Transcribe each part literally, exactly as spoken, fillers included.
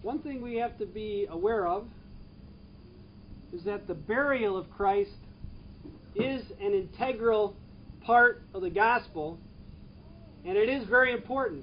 one thing we have to be aware of is that the burial of Christ is an integral part of the gospel, and it is very important.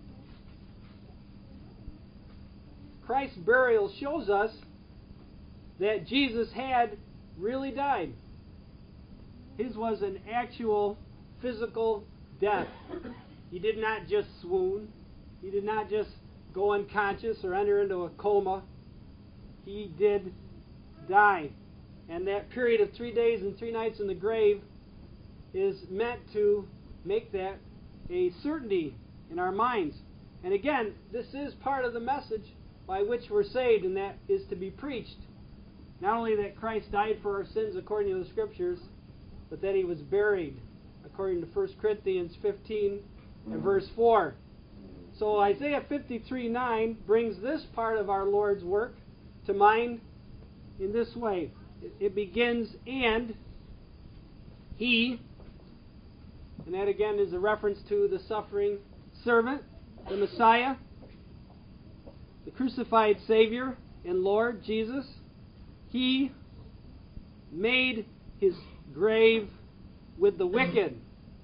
Christ's burial shows us that Jesus had really died. His was an actual physical death. He did not just swoon. He did not just go unconscious or enter into a coma. He did die. And that period of three days and three nights in the grave is meant to make that a certainty in our minds. And again, this is part of the message by which we're saved, and that is to be preached. Not only that Christ died for our sins according to the Scriptures, but that He was buried according to First Corinthians fifteen and verse four. So Isaiah fifty-three nine brings this part of our Lord's work to mind in this way. It begins, and He, and that again is a reference to the suffering servant, the Messiah, the crucified Savior and Lord Jesus. He made His grave with the wicked.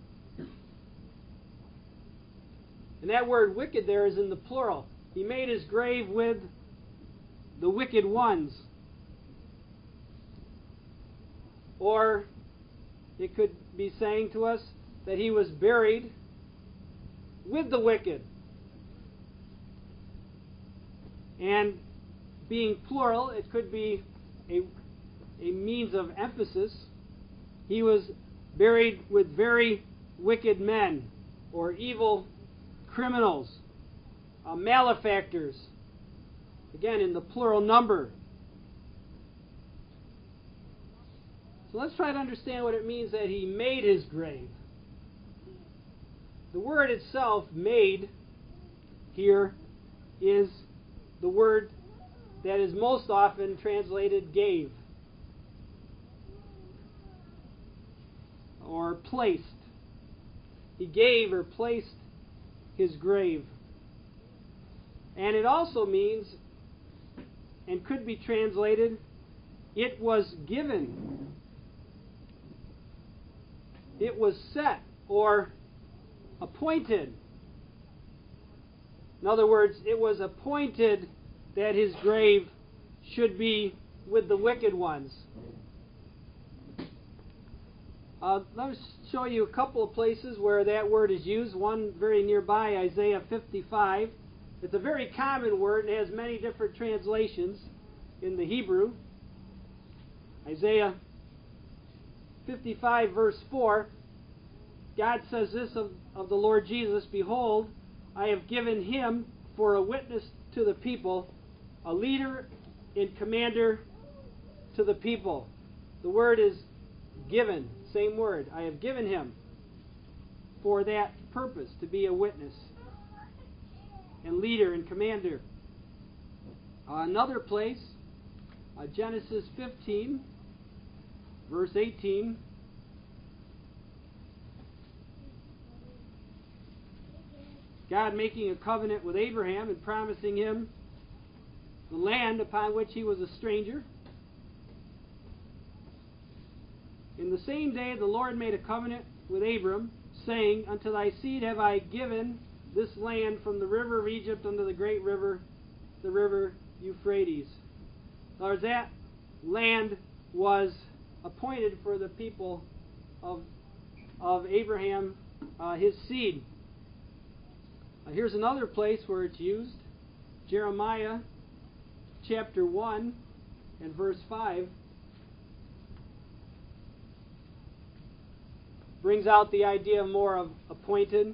And that word wicked there is in the plural. He made His grave with the wicked ones. Or it could be saying to us that He was buried with the wicked. And being plural, it could be a, a means of emphasis. He was buried with very wicked men, or evil criminals, uh, malefactors. Again, in the plural number. So let's try to understand what it means that He made His grave. The word itself, made, here, is the word that is most often translated gave, or placed. He gave or placed His grave. And it also means, and could be translated, it was given. It was set or appointed. In other words, it was appointed that His grave should be with the wicked ones. Uh, let me show you a couple of places where that word is used. One very nearby, Isaiah fifty-five. It's a very common word. It has many different translations in the Hebrew. Isaiah fifty-five verse four. God says this of, of the Lord Jesus, "Behold, I have given Him for a witness to the people, a leader and commander to the people." The word is given, same word. I have given Him for that purpose, to be a witness and leader and commander. Uh, another place, uh, Genesis fifteen, verse eighteen. God making a covenant with Abraham and promising him the land upon which he was a stranger. In the same day the Lord made a covenant with Abram, saying, "Unto thy seed have I given this land from the river of Egypt unto the great river, the river Euphrates." In other words, that land was appointed for the people of, of Abraham, uh, his seed. Uh, here's another place where it's used. Jeremiah chapter one and verse five brings out the idea more of appointed.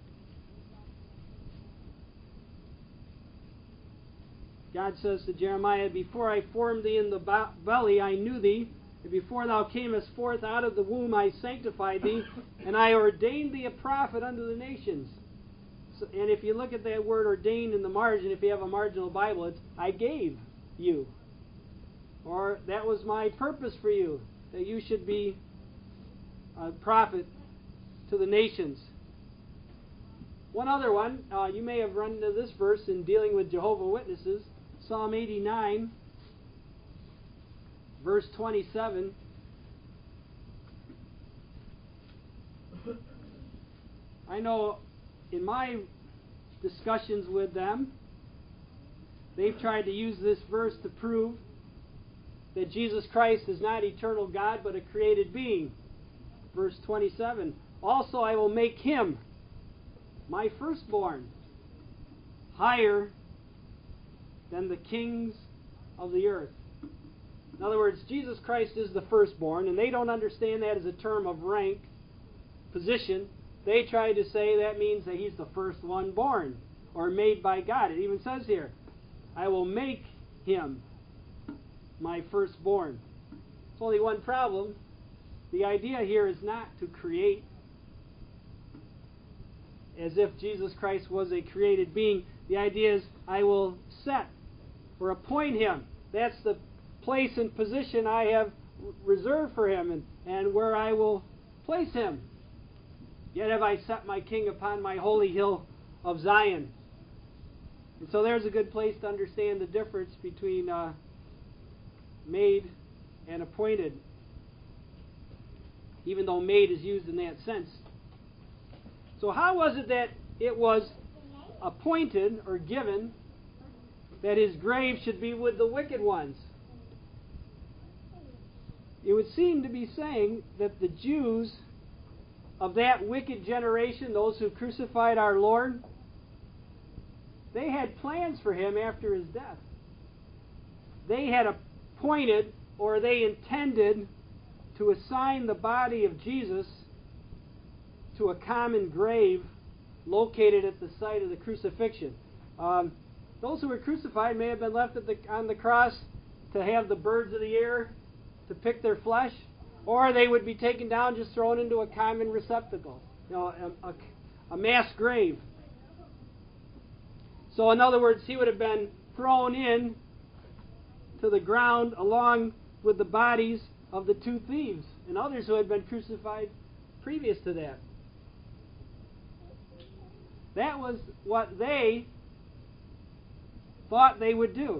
God says to Jeremiah, "Before I formed thee in the belly, I knew thee, and before thou camest forth out of the womb, I sanctified thee, and I ordained thee a prophet unto the nations." So, and if you look at that word ordained in the margin, if you have a marginal Bible, it's "I gave you," or "that was my purpose for you, that you should be a prophet to the nations." One other one, uh, you may have run into this verse in dealing with Jehovah's Witnesses, Psalm eighty-nine, verse twenty-seven. I know in my discussions with them, they've tried to use this verse to prove that Jesus Christ is not eternal God but a created being. Verse twenty-seven, also I will make him my firstborn, higher than the kings of the earth. In other words, Jesus Christ is the firstborn, and they don't understand that as a term of rank, position. They try to say that means that he's the first one born, or made by God. It even says here, I will make him my firstborn. There's only one problem. The idea here is not to create as if Jesus Christ was a created being. The idea is, I will set or appoint him. That's the place and position I have reserved for him, and, and where I will place him. Yet have I set my king upon my holy hill of Zion. And so there's a good place to understand the difference between uh, made and appointed, even though made is used in that sense. So how was it that it was appointed or given that his grave should be with the wicked ones? It would seem to be saying that the Jews of that wicked generation, those who crucified our Lord, they had plans for him after his death. They had appointed, or they intended, to assign the body of Jesus to a common grave located at the site of the crucifixion. Um, those who were crucified may have been left at the, on the cross to have the birds of the air to pick their flesh, or they would be taken down, just thrown into a common receptacle, you know, a, a, a mass grave. So in other words, he would have been thrown in to the ground along with the bodies of the two thieves and others who had been crucified previous to that. That was what they thought they would do.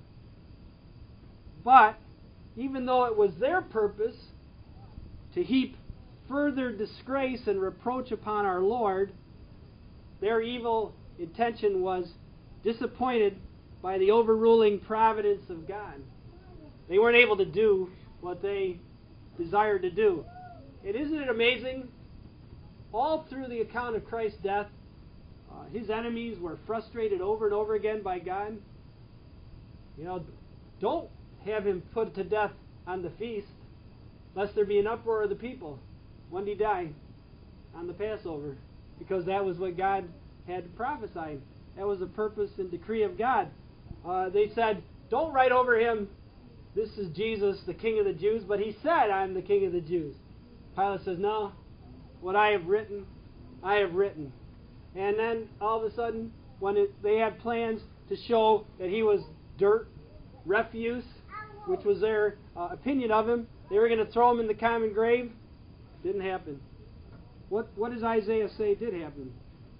But even though it was their purpose to heap further disgrace and reproach upon our Lord, their evil intention was disappointed by the overruling providence of God. They weren't able to do what they desired to do. And isn't it amazing? All through the account of Christ's death, uh, his enemies were frustrated over and over again by God. You know, don't have him put to death on the feast, lest there be an uproar of the people. When did he die? On the Passover. Because that was what God had prophesied. That was the purpose and decree of God. Uh, they said, don't write over him, this is Jesus, the King of the Jews, but he said, I'm the King of the Jews. Pilate says, no, what I have written, I have written. And then all of a sudden, when it, they had plans to show that he was dirt, refuse, which was their uh, opinion of him, they were going to throw him in the common grave. Didn't happen. What, what does Isaiah say did happen?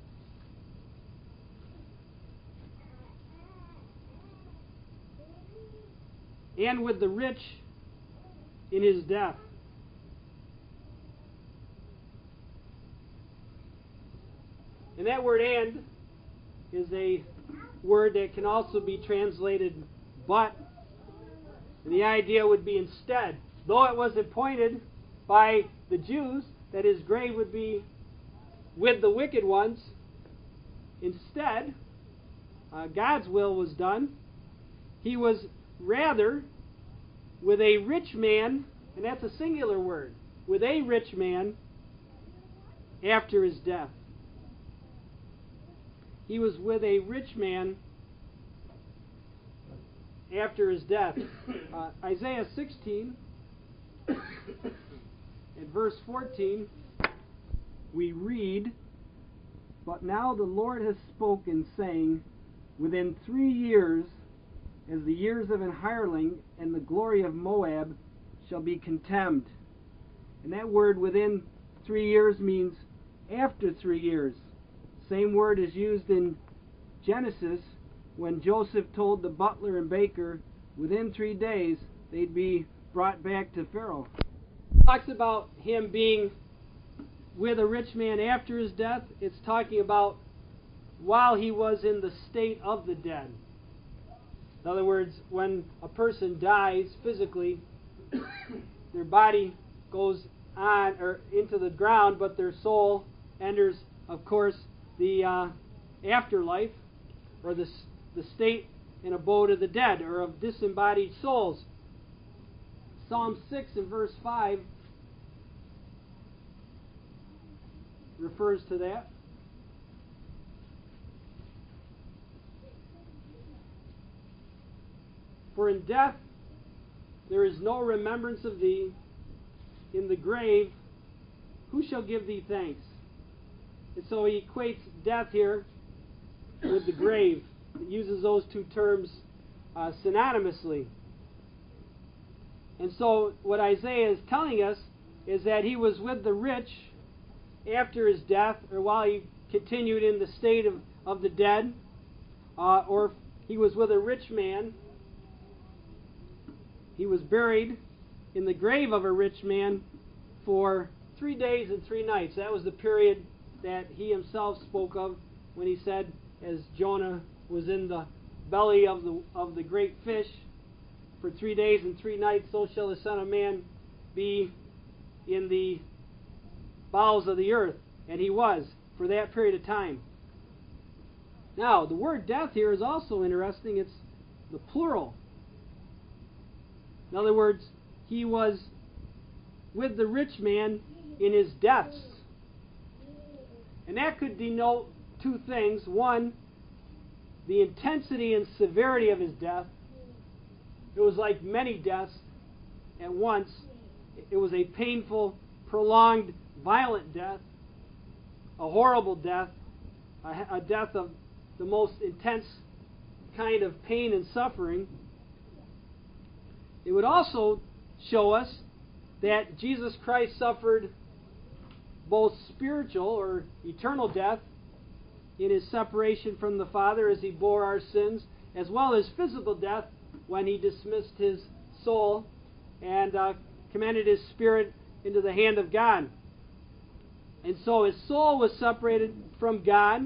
And with the rich in his death. And that word "and" is a word that can also be translated "but." And the idea would be instead. Though it was appointed by the Jews that his grave would be with the wicked ones, instead, uh, God's will was done. He was rather with a rich man, and that's a singular word, with a rich man after his death. He was with a rich man after his death. Uh, Isaiah sixteen, at verse fourteen, we read, "But now the Lord has spoken, saying, within three years, as the years of an hireling, and the glory of Moab shall be contemned." And that word "within three years" means after three years. Same word is used in Genesis when Joseph told the butler and baker within three days they'd be brought back to Pharaoh. It talks about him being with a rich man after his death. It's talking about while he was in the state of the dead. In other words, when a person dies physically, their body goes on or into the ground, but their soul enters, of course, the uh, afterlife, or the the state and abode of the dead, or of disembodied souls. Psalm six and verse five refers to that. For in death there is no remembrance of thee. In the grave, who shall give thee thanks? And so he equates death here with the grave. He uses those two terms uh, synonymously. And so what Isaiah is telling us is that he was with the rich after his death, or while he continued in the state of, of the dead, uh, or he was with a rich man. He was buried in the grave of a rich man for three days and three nights. That was the period that he himself spoke of when he said, as Jonah was in the belly of the of the great fish for three days and three nights, so shall the Son of Man be in the bowels of the earth. And he was for that period of time. Now, the word death here is also interesting. It's the plural. In other words, he was with the rich man in his deaths. And that could denote two things. One, the intensity and severity of his death. It was like many deaths at once. It was a painful, prolonged, violent death, a horrible death, a, a death of the most intense kind of pain and suffering. It would also show us that Jesus Christ suffered both spiritual or eternal death in his separation from the Father as he bore our sins, as well as physical death when he dismissed his soul and uh, commended his spirit into the hand of God. And so his soul was separated from God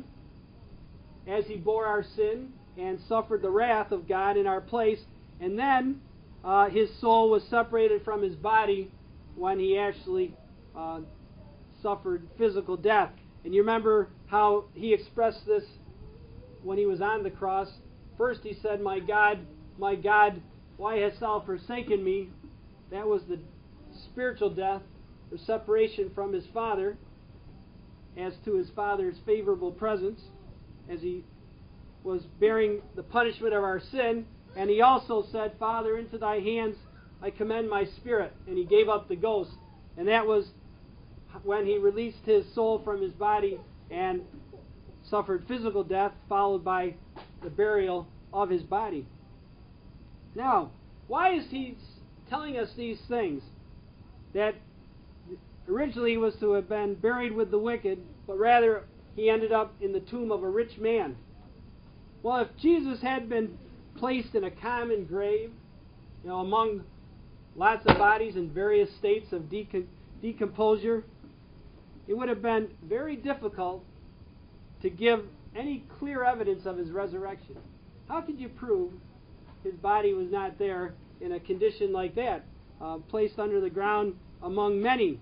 as he bore our sin and suffered the wrath of God in our place. And then uh, his soul was separated from his body when he actually uh, suffered physical death. And you remember how he expressed this when he was on the cross. First he said, "My God, my God, why hast thou forsaken me?" That was the spiritual death, or separation from his Father, as to his Father's favorable presence, as he was bearing the punishment of our sin. And he also said, "Father, into thy hands I commend my spirit." And he gave up the ghost. And that was when he released his soul from his body and suffered physical death, followed by the burial of his body. Now, why is he telling us these things? That originally he was to have been buried with the wicked, but rather he ended up in the tomb of a rich man. Well, if Jesus had been placed in a common grave, you know, among lots of bodies in various states of decom- decomposure, it would have been very difficult to give any clear evidence of his resurrection. How could you prove his body was not there in a condition like that, uh, placed under the ground among many?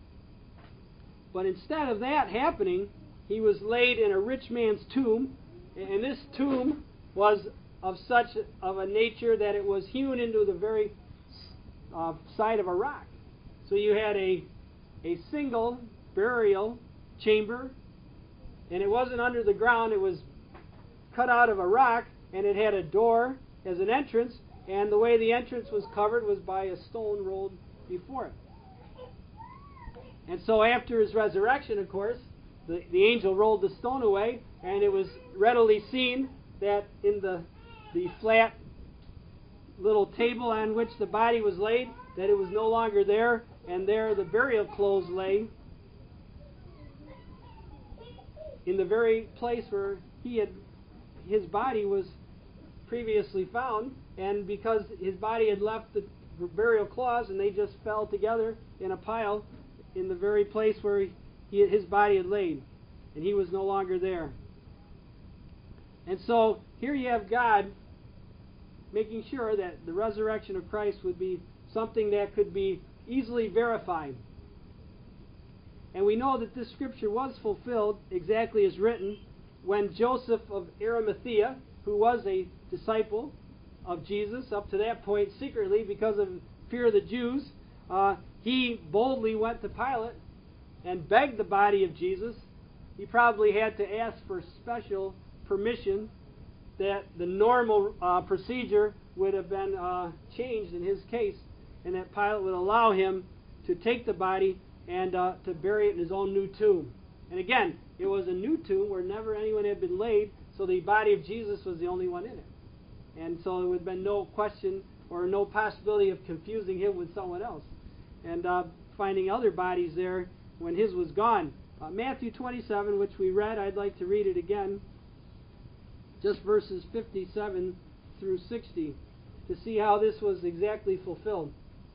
But instead of that happening, he was laid in a rich man's tomb, and this tomb was of such of a nature that it was hewn into the very uh, side of a rock. So you had a a single burial chamber, and it wasn't under the ground. It was cut out of a rock, and it had a door as an entrance, and the way the entrance was covered was by a stone rolled before it. And so after his resurrection, of course, the, the angel rolled the stone away, and it was readily seen that in the the flat little table on which the body was laid, that it was no longer there, and there the burial clothes lay in the very place where he had his body was previously found, and because his body had left the burial cloths and they just fell together in a pile in the very place where he, he, his body had laid, and he was no longer there. And so here you have God making sure that the resurrection of Christ would be something that could be easily verified. And we know that this scripture was fulfilled exactly as written when Joseph of Arimathea, who was a disciple of Jesus up to that point secretly because of fear of the Jews, uh, he boldly went to Pilate and begged the body of Jesus. He probably had to ask for special permission that the normal uh, procedure would have been uh, changed in his case, and that Pilate would allow him to take the body and uh, to bury it in his own new tomb. And again, it was a new tomb where never anyone had been laid, so the body of Jesus was the only one in it. And so there would have been no question or no possibility of confusing him with someone else and uh, finding other bodies there when his was gone. Uh, Matthew twenty-seven, which we read, I'd like to read it again, just verses fifty-seven through sixty, to see how this was exactly fulfilled.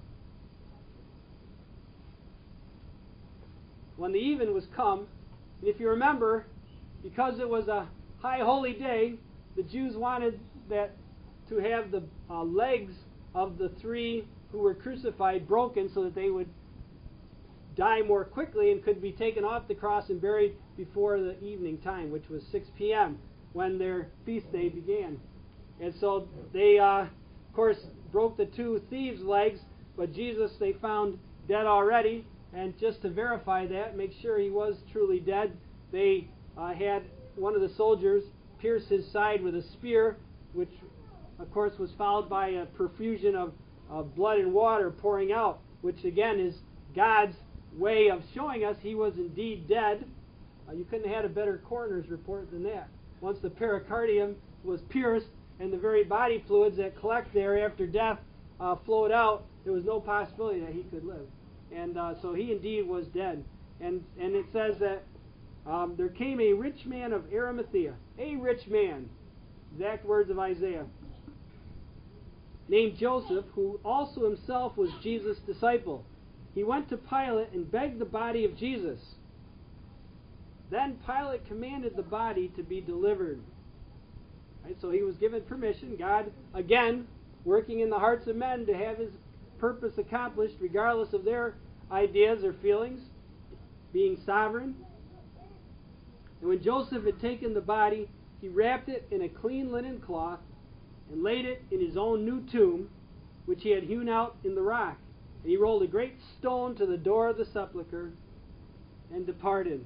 When the even was come, and if you remember, because it was a high holy day, the Jews wanted that to have the uh, legs of the three who were crucified broken so that they would die more quickly and could be taken off the cross and buried before the evening time, which was six p.m. when their feast day began. And so they, uh, of course, broke the two thieves' legs, but Jesus they found dead already. And just to verify that, make sure he was truly dead, they uh, had one of the soldiers pierce his side with a spear, which, of course, was followed by a perfusion of, of blood and water pouring out, which, again, is God's way of showing us he was indeed dead. Uh, you couldn't have had a better coroner's report than that. Once the pericardium was pierced and the very body fluids that collect there after death uh, flowed out, there was no possibility that he could live. And uh, so he indeed was dead. And and it says that um, there came a rich man of Arimathea, a rich man, exact words of Isaiah, named Joseph, who also himself was Jesus' disciple. He went to Pilate and begged the body of Jesus. Then Pilate commanded the body to be delivered. Right, so he was given permission. God, again, working in the hearts of men to have his purpose accomplished regardless of their ideas or feelings, being sovereign. And when Joseph had taken the body, he wrapped it in a clean linen cloth and laid it in his own new tomb, which he had hewn out in the rock. And he rolled a great stone to the door of the sepulchre and departed.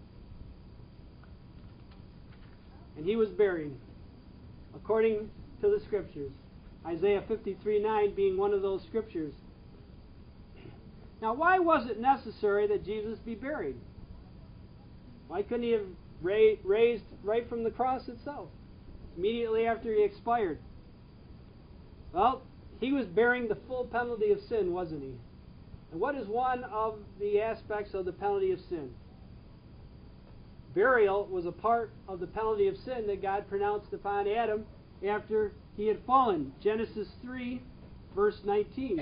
And he was buried, according to the Scriptures. Isaiah fifty-three nine being one of those Scriptures. Now, why was it necessary that Jesus be buried? Why couldn't he have ra- raised right from the cross itself, immediately after he expired? Well, he was bearing the full penalty of sin, wasn't he? And what is one of the aspects of the penalty of sin? Burial was a part of the penalty of sin that God pronounced upon Adam after he had fallen. Genesis three, verse nineteen.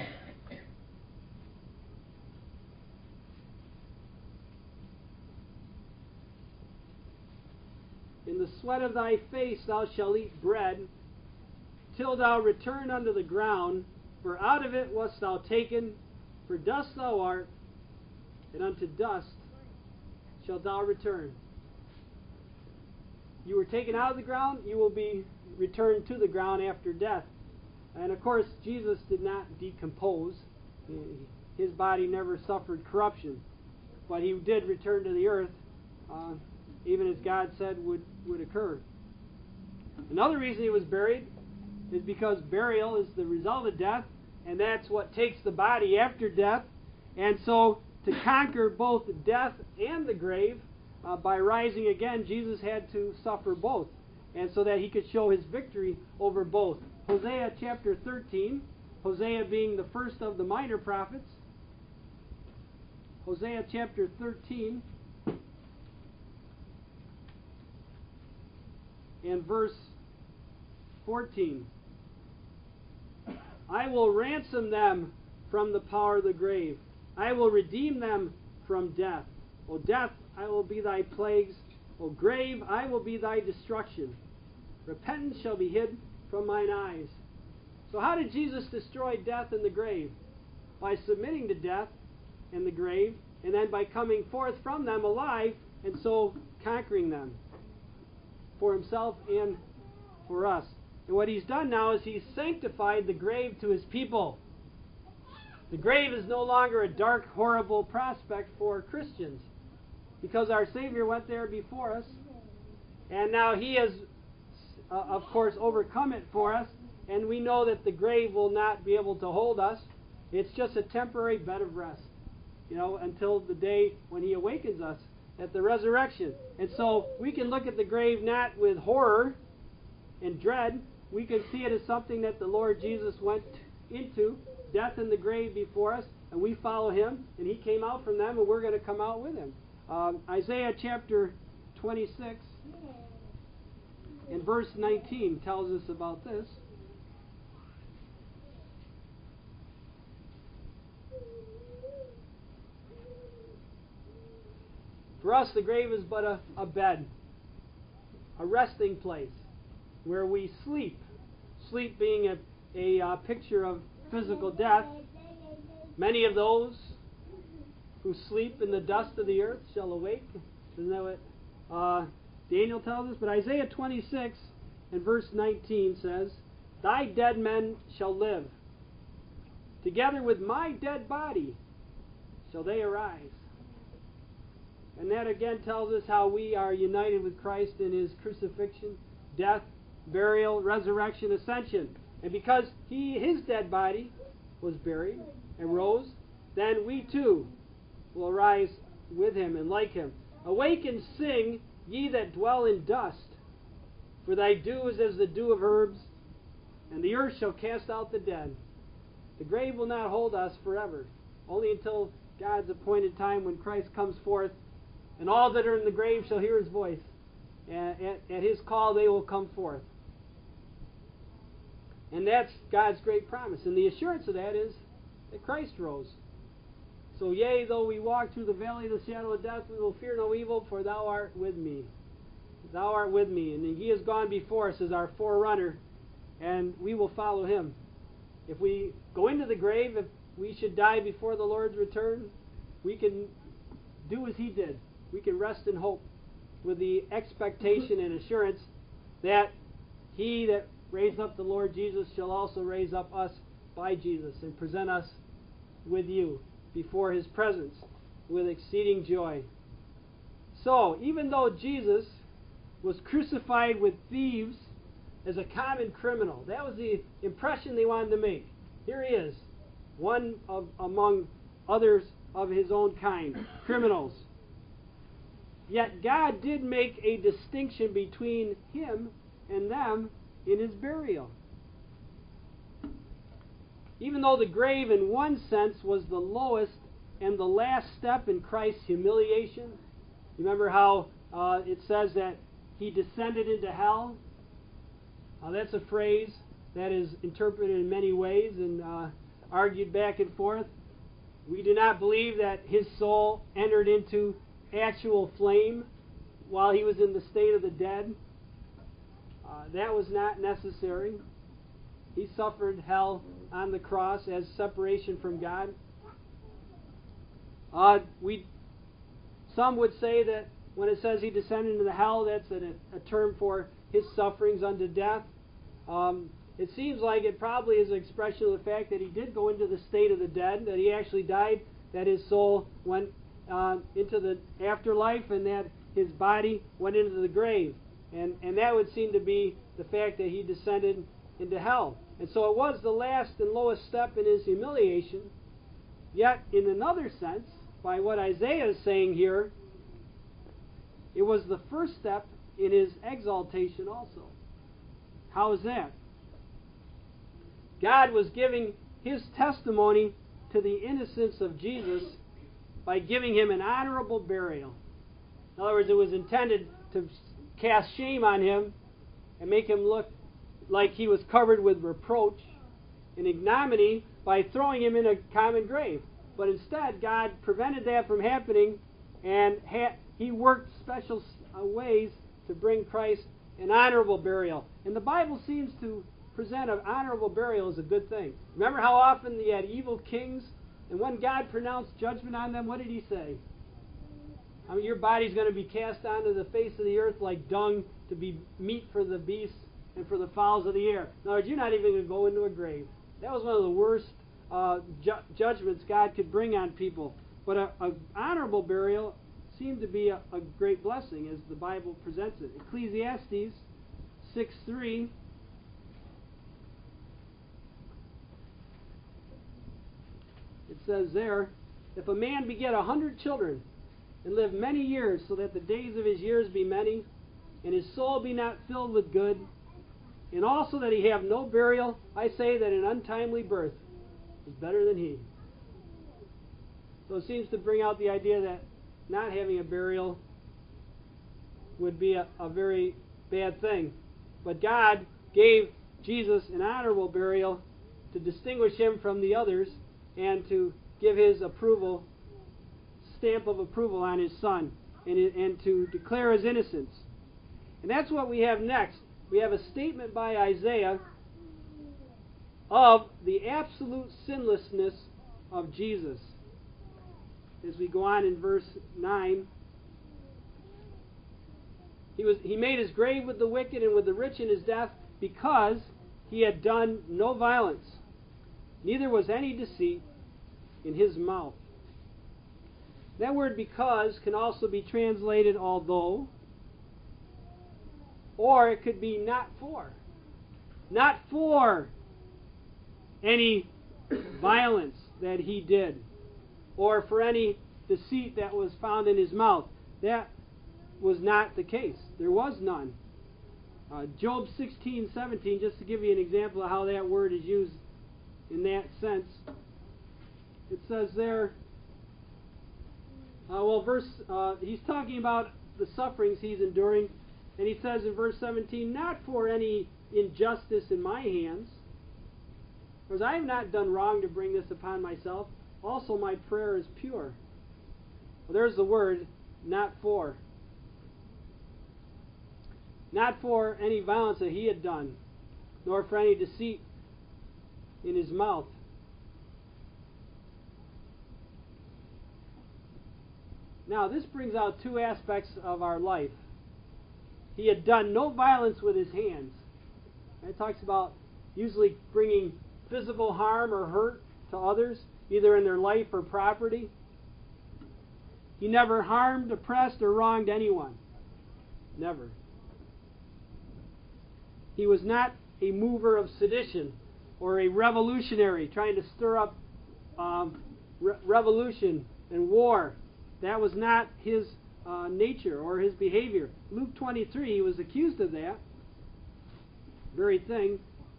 In the sweat of thy face thou shalt eat bread, till thou return unto the ground, for out of it wast thou taken, for dust thou art, and unto dust shalt thou return. You were taken out of the ground, you will be returned to the ground after death. And of course, Jesus did not decompose. His body never suffered corruption. But he did return to the earth, uh, even as God said would, would occur. Another reason he was buried is because burial is the result of death, and that's what takes the body after death. And so, to conquer both death and the grave, uh, by rising again, Jesus had to suffer both, and so that he could show his victory over both. Hosea chapter thirteen, Hosea being the first of the minor prophets. Hosea chapter thirteen, and verse fourteen. I will ransom them from the power of the grave. I will redeem them from death. O death, I will be thy plagues. O grave, I will be thy destruction. Repentance shall be hid from mine eyes. So how did Jesus destroy death and the grave? By submitting to death and the grave, and then by coming forth from them alive, and so conquering them for himself and for us. And what he's done now is he's sanctified the grave to his people. The grave is no longer a dark, horrible prospect for Christians, because our Savior went there before us, and now he has, uh, of course, overcome it for us, and we know that the grave will not be able to hold us. It's just a temporary bed of rest, you know, until the day when he awakens us at the resurrection. And so we can look at the grave not with horror and dread. We can see it as something that the Lord Jesus went into, death and the grave before us, and we follow him, and he came out from them, and we're going to come out with him. Um, Isaiah chapter twenty-six and verse nineteen tells us about this. For us, the grave is but a, a bed, a resting place where we sleep. Sleep being a, a uh, picture of physical death. Many of those who sleep in the dust of the earth shall awake. Isn't that what uh, Daniel tells us? But Isaiah twenty-six and verse nineteen says, Thy dead men shall live. Together with my dead body shall they arise. And that again tells us how we are united with Christ in his crucifixion, death, burial, resurrection, ascension. And because he, his dead body was buried and rose, then we too will arise with him and like him. Awake and sing, ye that dwell in dust, for thy dew is as the dew of herbs, and the earth shall cast out the dead. The grave will not hold us forever, only until God's appointed time when Christ comes forth, and all that are in the grave shall hear his voice. And at, at his call they will come forth. And that's God's great promise. And the assurance of that is that Christ rose. So, yea, though we walk through the valley of the shadow of death, we will fear no evil, for thou art with me. Thou art with me. And he has gone before us as our forerunner, and we will follow him. If we go into the grave, if we should die before the Lord's return, we can do as he did. We can rest in hope with the expectation and assurance that he that raised up the Lord Jesus shall also raise up us by Jesus and present us with you before his presence with exceeding joy. So, even though Jesus was crucified with thieves as a common criminal, that was the impression they wanted to make. Here he is, one of among others of his own kind, criminals. Yet God did make a distinction between him and them in his burial. Even though the grave in one sense was the lowest and the last step in Christ's humiliation, remember how uh, it says that he descended into hell? Uh, that's a phrase that is interpreted in many ways and uh, argued back and forth. We do not believe that his soul entered into actual flame while he was in the state of the dead. Uh, that was not necessary. He suffered hell on the cross as separation from God. Uh, we, some would say that when it says he descended into the hell, that's a, a term for his sufferings unto death. Um, it seems like it probably is an expression of the fact that he did go into the state of the dead, that he actually died, that his soul went uh, into the afterlife, and that his body went into the grave. And, and that would seem to be the fact that he descended into hell. And so it was the last and lowest step in his humiliation. Yet, in another sense, by what Isaiah is saying here, it was the first step in his exaltation also. How is that? God was giving his testimony to the innocence of Jesus by giving him an honorable burial. In other words, it was intended to cast shame on him and make him look like he was covered with reproach and ignominy by throwing him in a common grave. But instead, God prevented that from happening, and ha- he worked special uh, ways to bring Christ an honorable burial. And the Bible seems to present an honorable burial as a good thing. Remember how often he had evil kings, and when God pronounced judgment on them, what did he say? I mean, your body's going to be cast onto the face of the earth like dung, to be meat for the beasts and for the fowls of the air. In other words, you're not even going to go into a grave. That was one of the worst uh, ju- judgments God could bring on people. But an honorable burial seemed to be a, a great blessing as the Bible presents it. Ecclesiastes six three. It says there, if a man beget a hundred children, and live many years, so that the days of his years be many, and his soul be not filled with good, and also that he have no burial, I say that an untimely birth is better than he. So it seems to bring out the idea that not having a burial would be a, a very bad thing. But God gave Jesus an honorable burial to distinguish him from the others and to give his approval, stamp of approval on his Son, and, and to declare his innocence. And that's what we have next. We have a statement by Isaiah of the absolute sinlessness of Jesus. As we go on in verse nine, he was he made his grave with the wicked and with the rich in his death, because he had done no violence, neither was any deceit in his mouth. That word because can also be translated although, or it could be not for. Not for any violence that he did, or for any deceit that was found in his mouth. That was not the case. There was none. Uh, Job sixteen seventeen, just to give you an example of how that word is used in that sense. It says there, uh, well, verse, uh, he's talking about the sufferings he's enduring, and he says in verse seventeen, not for any injustice in my hands, because I have not done wrong to bring this upon myself. Also my prayer is pure. Well, there's the word, not for. Not for any violence that he had done, nor for any deceit in his mouth. Now, this brings out two aspects of our life. He had done no violence with his hands. It talks about usually bringing physical harm or hurt to others, either in their life or property. He never harmed, oppressed, or wronged anyone. Never. He was not a mover of sedition or a revolutionary trying to stir up um, re- revolution and war. That was not his uh, nature or his behavior. Luke twenty-three, he was accused of that very thing.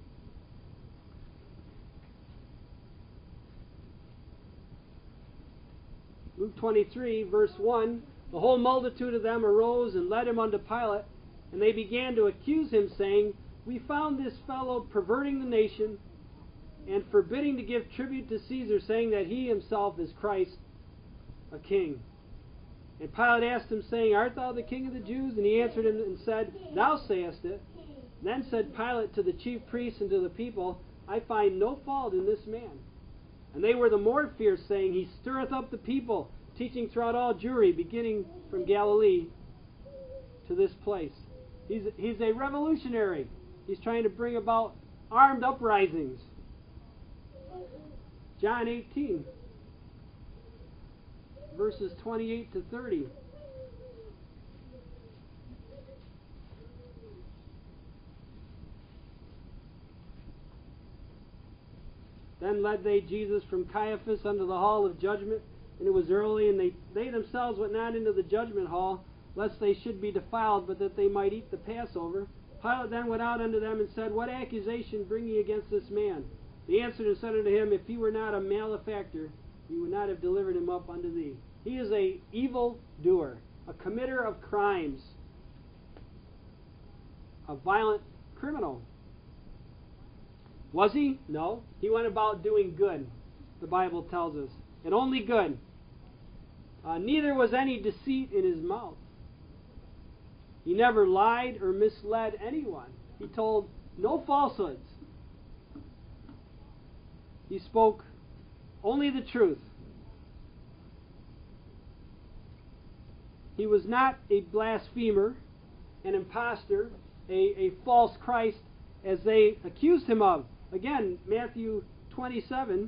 Luke twenty-three, verse one, the whole multitude of them arose and led him unto Pilate, and they began to accuse him, saying, we found this fellow perverting the nation and forbidding to give tribute to Caesar, saying that he himself is Christ, a king. And Pilate asked him, saying, art thou the king of the Jews? And he answered him and said, thou sayest it. Then said Pilate to the chief priests and to the people, I find no fault in this man. And they were the more fierce, saying, he stirreth up the people, teaching throughout all Jewry, beginning from Galilee to this place. He's, he's a revolutionary. He's trying to bring about armed uprisings. John eighteen, verses twenty-eight to thirty. Then led they Jesus from Caiaphas unto the hall of judgment, and it was early, and they, they themselves went not into the judgment hall, lest they should be defiled, but that they might eat the Passover. Pilate then went out unto them and said, what accusation bring ye against this man? They answered and said unto him, if he were not a malefactor, we would not have delivered him up unto thee. He is a evil doer, a committer of crimes, a violent criminal. Was he? No. He went about doing good, the Bible tells us, and only good. Uh, neither was any deceit in his mouth. He never lied or misled anyone. He told no falsehoods. He spoke only the truth. He was not a blasphemer, an impostor, a, a false Christ, as they accused him of. Again, Matthew twenty-seven,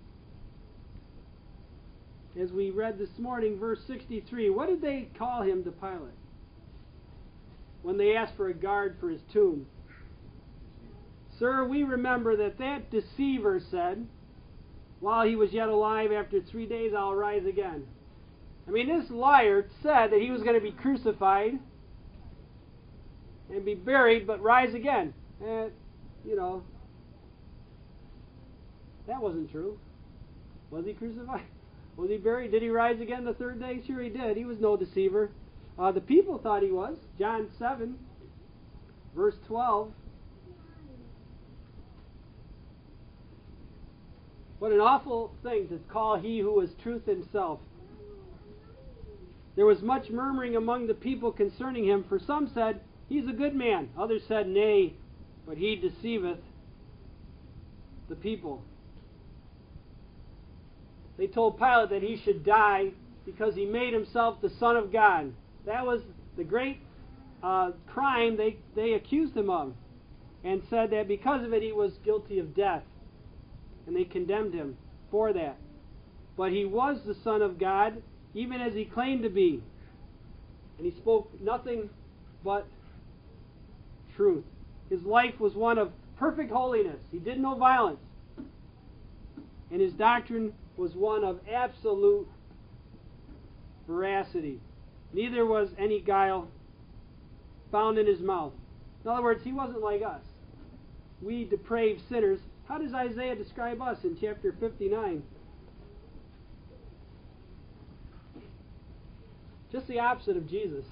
as we read this morning, verse sixty-three. What did they call him to Pilate when they asked for a guard for his tomb? Sir, we remember that that deceiver said, while he was yet alive, after three days I'll rise again. I mean, this liar said that he was going to be crucified and be buried, but rise again. And, you know, that wasn't true. Was he crucified? Was he buried? Did he rise again the third day? Sure he did. He was no deceiver. Uh, the people thought he was. John seven, verse twelve. What an awful thing to call he who was truth himself. There was much murmuring among the people concerning him, for some said, He's a good man. Others said, Nay, but he deceiveth the people. They told Pilate that he should die because he made himself the Son of God. That was the great uh, crime they, they accused him of, and said that because of it he was guilty of death. And they condemned him for that. But he was the Son of God, even as he claimed to be. And he spoke nothing but truth. His life was one of perfect holiness. He did no violence. And his doctrine was one of absolute veracity. Neither was any guile found in his mouth. In other words, he wasn't like us. We depraved sinners. How does Isaiah describe us in chapter fifty-nine? Just the opposite of Jesus.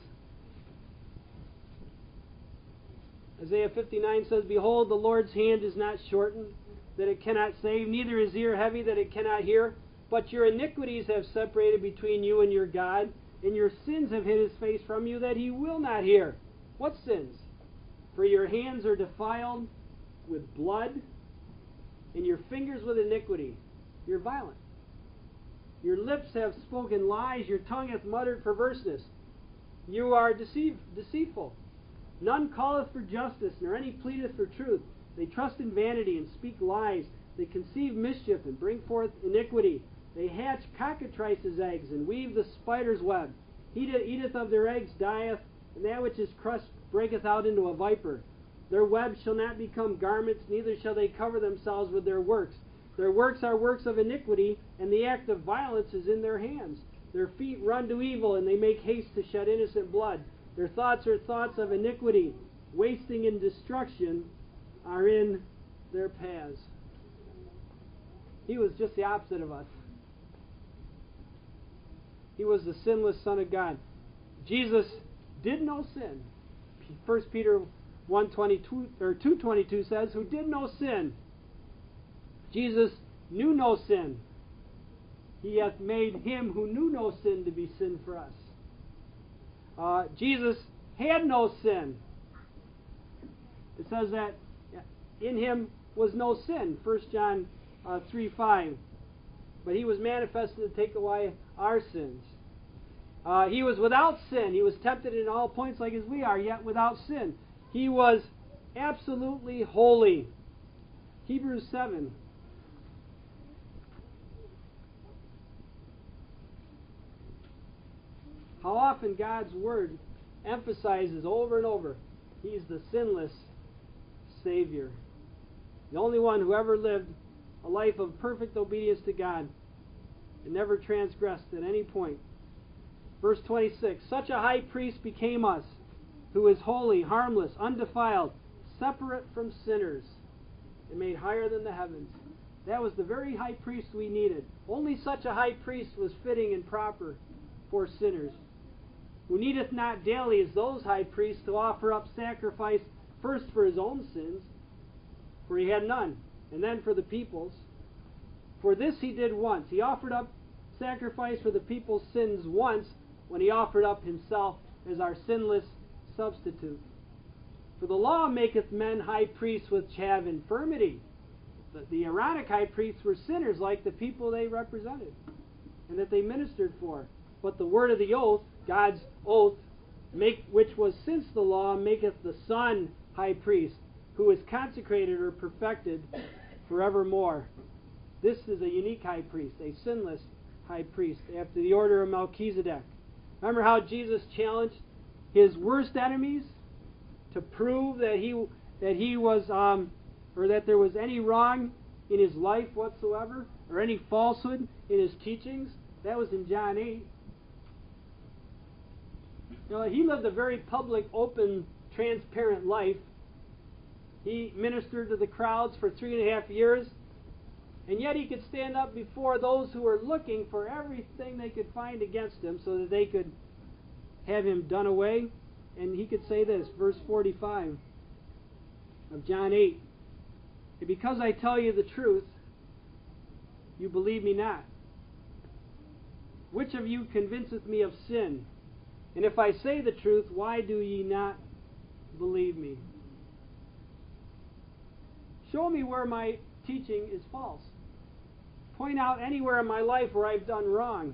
Isaiah fifty-nine says, Behold, the Lord's hand is not shortened, that it cannot save, neither his ear heavy, that it cannot hear. But your iniquities have separated between you and your God, and your sins have hid his face from you, that he will not hear. What sins? For your hands are defiled with blood, and your fingers with iniquity. You're violent. Your lips have spoken lies, your tongue hath muttered perverseness. You are deceive, deceitful. None calleth for justice, nor any pleadeth for truth. They trust in vanity and speak lies. They conceive mischief and bring forth iniquity. They hatch cockatrices' eggs and weave the spider's web. He that eateth of their eggs dieth, and that which is crushed breaketh out into a viper. Their webs shall not become garments, neither shall they cover themselves with their works. Their works are works of iniquity, and the act of violence is in their hands. Their feet run to evil, and they make haste to shed innocent blood. Their thoughts are thoughts of iniquity. Wasting and destruction are in their paths. He was just the opposite of us. He was the sinless Son of God. Jesus did no sin. First Peter one twenty-two or two twenty-two says, who did no sin. Jesus knew no sin. He hath made him who knew no sin to be sin for us. Uh, Jesus had no sin. It says that in him was no sin. First John uh, three five. But he was manifested to take away our sins. Uh, he was without sin. He was tempted in all points like as we are, yet without sin. He was absolutely holy. Hebrews seven. How often God's Word emphasizes over and over, He's the sinless Savior. The only one who ever lived a life of perfect obedience to God and never transgressed at any point. Verse twenty-six, such a high priest became us, who is holy, harmless, undefiled, separate from sinners, and made higher than the heavens. That was the very high priest we needed. Only such a high priest was fitting and proper for sinners, who needeth not daily as those high priests to offer up sacrifice first for his own sins, for he had none, and then for the people's. For this he did once. He offered up sacrifice for the people's sins once when he offered up himself as our sinless substitute. For the law maketh men high priests which have infirmity. The, the Aaronic high priests were sinners like the people they represented and that they ministered for. But the word of the oath, God's oath, make, which was since the law, maketh the Son high priest, who is consecrated or perfected forevermore. This is a unique high priest, a sinless high priest, after the order of Melchizedek. Remember how Jesus challenged his worst enemies to prove that he that he was um, or that there was any wrong in his life whatsoever, or any falsehood in his teachings? That was in John eight. You know, he lived a very public, open, transparent life. He ministered to the crowds for three and a half years, and yet he could stand up before those who were looking for everything they could find against him so that they could have him done away. And he could say this, verse forty-five of John eight, "And because I tell you the truth, you believe me not. Which of you convinceth me of sin? And if I say the truth, why do ye not believe me? Show me where my teaching is false. Point out anywhere in my life where I've done wrong."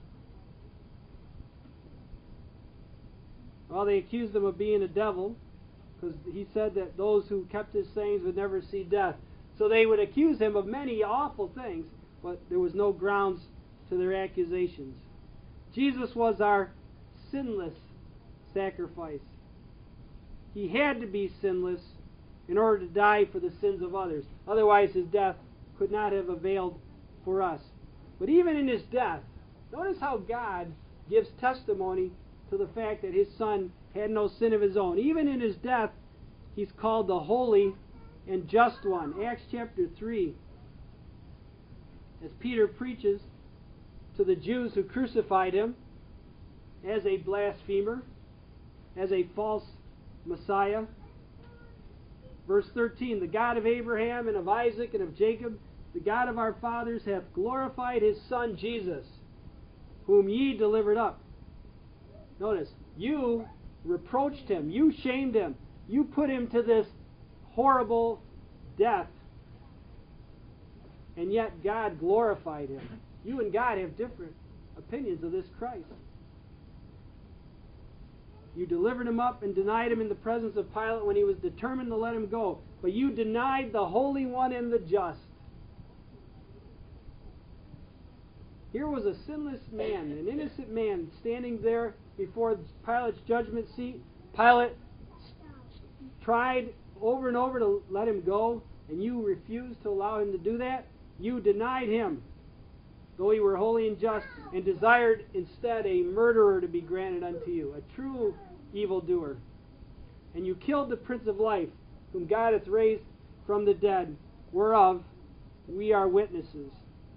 Well, they accused him of being a devil, because he said that those who kept his sayings would never see death. So they would accuse him of many awful things, but there was no grounds to their accusations. Jesus was our sinless sacrifice. He had to be sinless in order to die for the sins of others. Otherwise, his death could not have availed for us. But even in his death, notice how God gives testimony to the fact that his Son had no sin of his own. Even in his death, he's called the Holy and Just One. Acts chapter three. As Peter preaches to the Jews who crucified him as a blasphemer, as a false Messiah. Verse thirteen, "The God of Abraham and of Isaac and of Jacob, the God of our fathers, hath glorified his Son Jesus, whom ye delivered up." Notice, you reproached him, you shamed him, you put him to this horrible death, and yet God glorified him. You and God have different opinions of this Christ. You delivered him up and denied him in the presence of Pilate when he was determined to let him go. But you denied the Holy One and the Just. Here was a sinless man, an innocent man, standing there before Pilate's judgment seat. Pilate tried over and over to let him go, and you refused to allow him to do that. You denied him, though he were holy and just, and desired instead a murderer to be granted unto you, a true evildoer. And you killed the Prince of Life, whom God hath raised from the dead, whereof we are witnesses.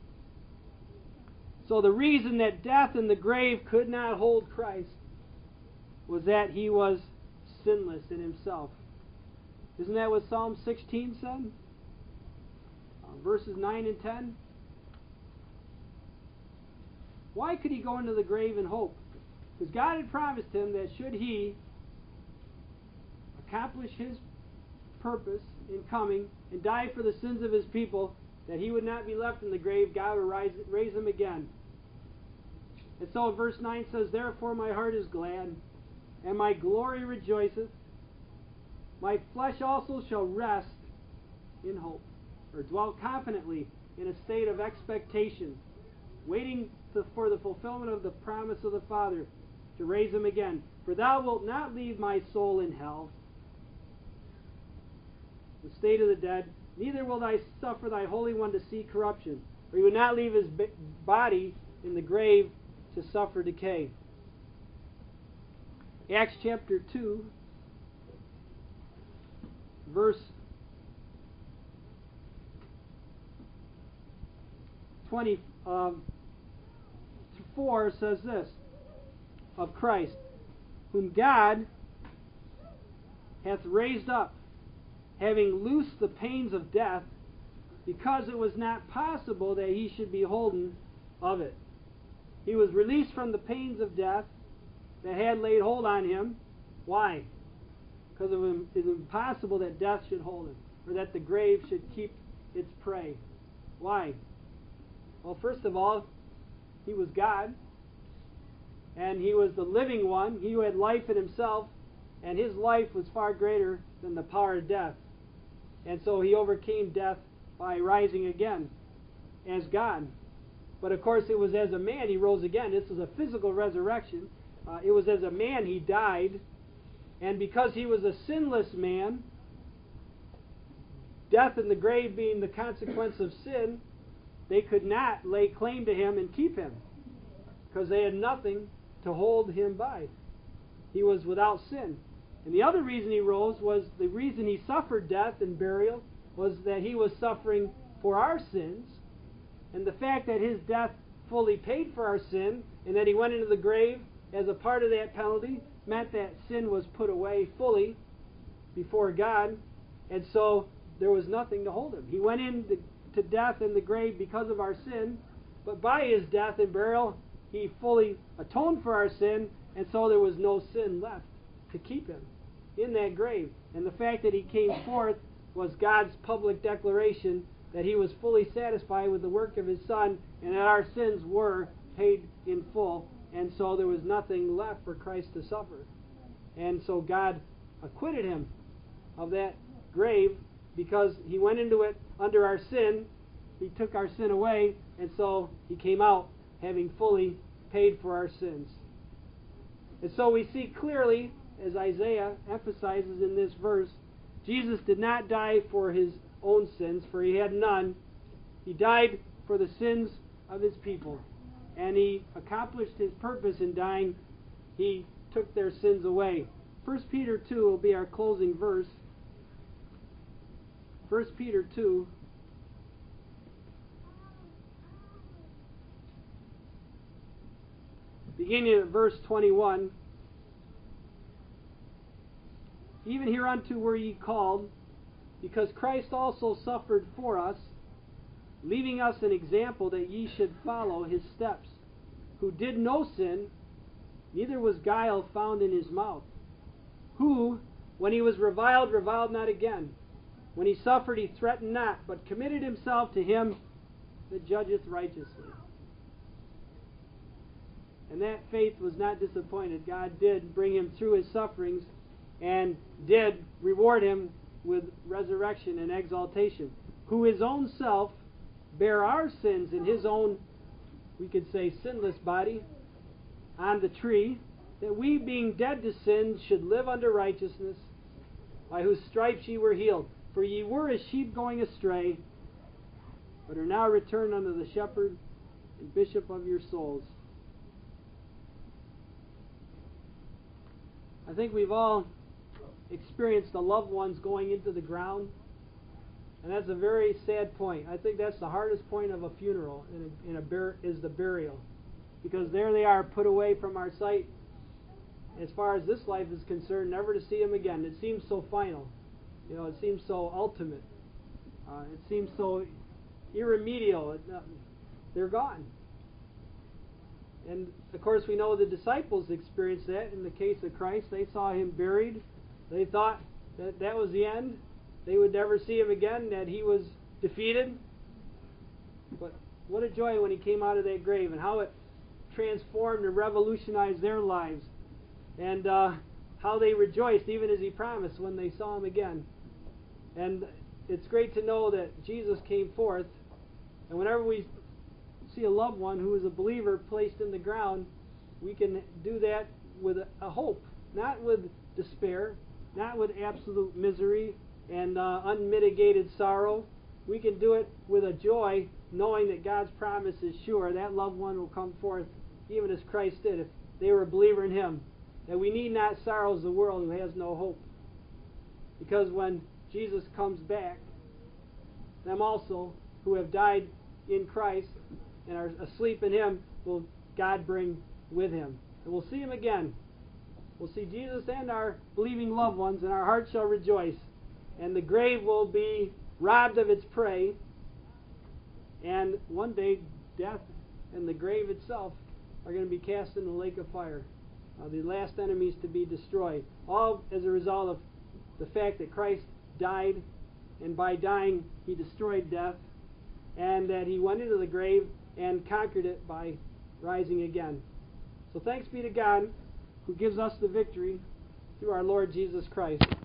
So the reason that death and the grave could not hold Christ was that he was sinless in himself. Isn't that what Psalm sixteen said? Uh, verses nine and ten. Why could he go into the grave in hope? Because God had promised him that should he accomplish his purpose in coming and die for the sins of his people, that he would not be left in the grave. God would rise, raise him again. And so verse nine says, "Therefore my heart is glad, and my glory rejoiceth. My flesh also shall rest in hope," or dwell confidently in a state of expectation, waiting to, for the fulfillment of the promise of the Father to raise him again. "For thou wilt not leave my soul in hell," the state of the dead, "neither will thou suffer thy Holy One to see corruption." Or he would not leave his body in the grave to suffer decay. Acts chapter two, verse twenty-four says this of Christ, "Whom God hath raised up, having loosed the pains of death, because it was not possible that he should be holden of it. He was released from the pains of death that had laid hold on him. Why? Because it was impossible that death should hold him, or that the grave should keep its prey. Why? Well, first of all, he was God, and he was the living one. He who had life in himself, and his life was far greater than the power of death. And so he overcame death by rising again as God. But of course, it was as a man he rose again. This is a physical resurrection. Uh, it was as a man he died. And because he was a sinless man, death and the grave being the consequence of sin, they could not lay claim to him and keep him, because they had nothing to hold him by. He was without sin. And the other reason he rose was the reason he suffered death and burial was that he was suffering for our sins. And the fact that his death fully paid for our sin, and that he went into the grave as a part of that penalty, meant that sin was put away fully before God. And so there was nothing to hold him. He went into to death and the grave because of our sin, but by his death and burial, he fully atoned for our sin, and so there was no sin left to keep him in that grave. And the fact that he came forth was God's public declaration that he was fully satisfied with the work of his Son, and that our sins were paid in full, and so there was nothing left for Christ to suffer. And so God acquitted him of that grave, because he went into it under our sin. He took our sin away, and so he came out having fully paid for our sins. And so we see clearly, as Isaiah emphasizes in this verse, Jesus did not die for his own sins, for he had none. He died for the sins of his people, and he accomplished his purpose in dying. He took their sins away. First Peter two will be our closing verse. First Peter two. Beginning at verse twenty-one. Even hereunto were ye called, because Christ also suffered for us, leaving us an example that ye should follow his steps, who did no sin, neither was guile found in his mouth, who, when he was reviled, reviled not again. When he suffered, he threatened not, but committed himself to him that judgeth righteously. And that faith was not disappointed. God did bring him through his sufferings, and did reward him with resurrection and exaltation, who his own self bare our sins in his own, we could say, sinless body on the tree, that we, being dead to sin, should live unto righteousness, by whose stripes ye were healed. For ye were as sheep going astray, but are now returned unto the shepherd and bishop of your souls. I think we've all experienced the loved ones going into the ground, and that's a very sad point. I think that's the hardest point of a funeral in a, in a bur- is the burial, because there they are, put away from our sight. As far as this life is concerned, never to see them again. It seems so final. You know, it seems so ultimate. Uh, it seems so irremediable. It, uh, they're gone. And, of course, we know the disciples experienced that in the case of Christ. They saw him buried. They thought that that was the end. They would never see him again, that he was defeated. But what a joy when he came out of that grave, and how it transformed and revolutionized their lives. And uh, how they rejoiced, even as he promised, when they saw him again. And it's great to know that Jesus came forth. And whenever we see a loved one who is a believer placed in the ground, we can do that with a, a hope, not with despair, not with absolute misery and uh, unmitigated sorrow. We can do it with a joy, knowing that God's promise is sure. That loved one will come forth, even as Christ did, if they were a believer in him. That we need not sorrow as the world who has no hope. Because when Jesus comes back, them also who have died in Christ and are asleep in him will God bring with him. And we'll see him again. We'll see Jesus and our believing loved ones, and our hearts shall rejoice. And the grave will be robbed of its prey, And one day, death and the grave itself are going to be cast in the lake of fire. Uh, the last enemies to be destroyed. All as a result of the fact that Christ died, and by dying, He destroyed death, and that He went into the grave and conquered it by rising again. So thanks be to God, who gives us the victory through our Lord Jesus Christ.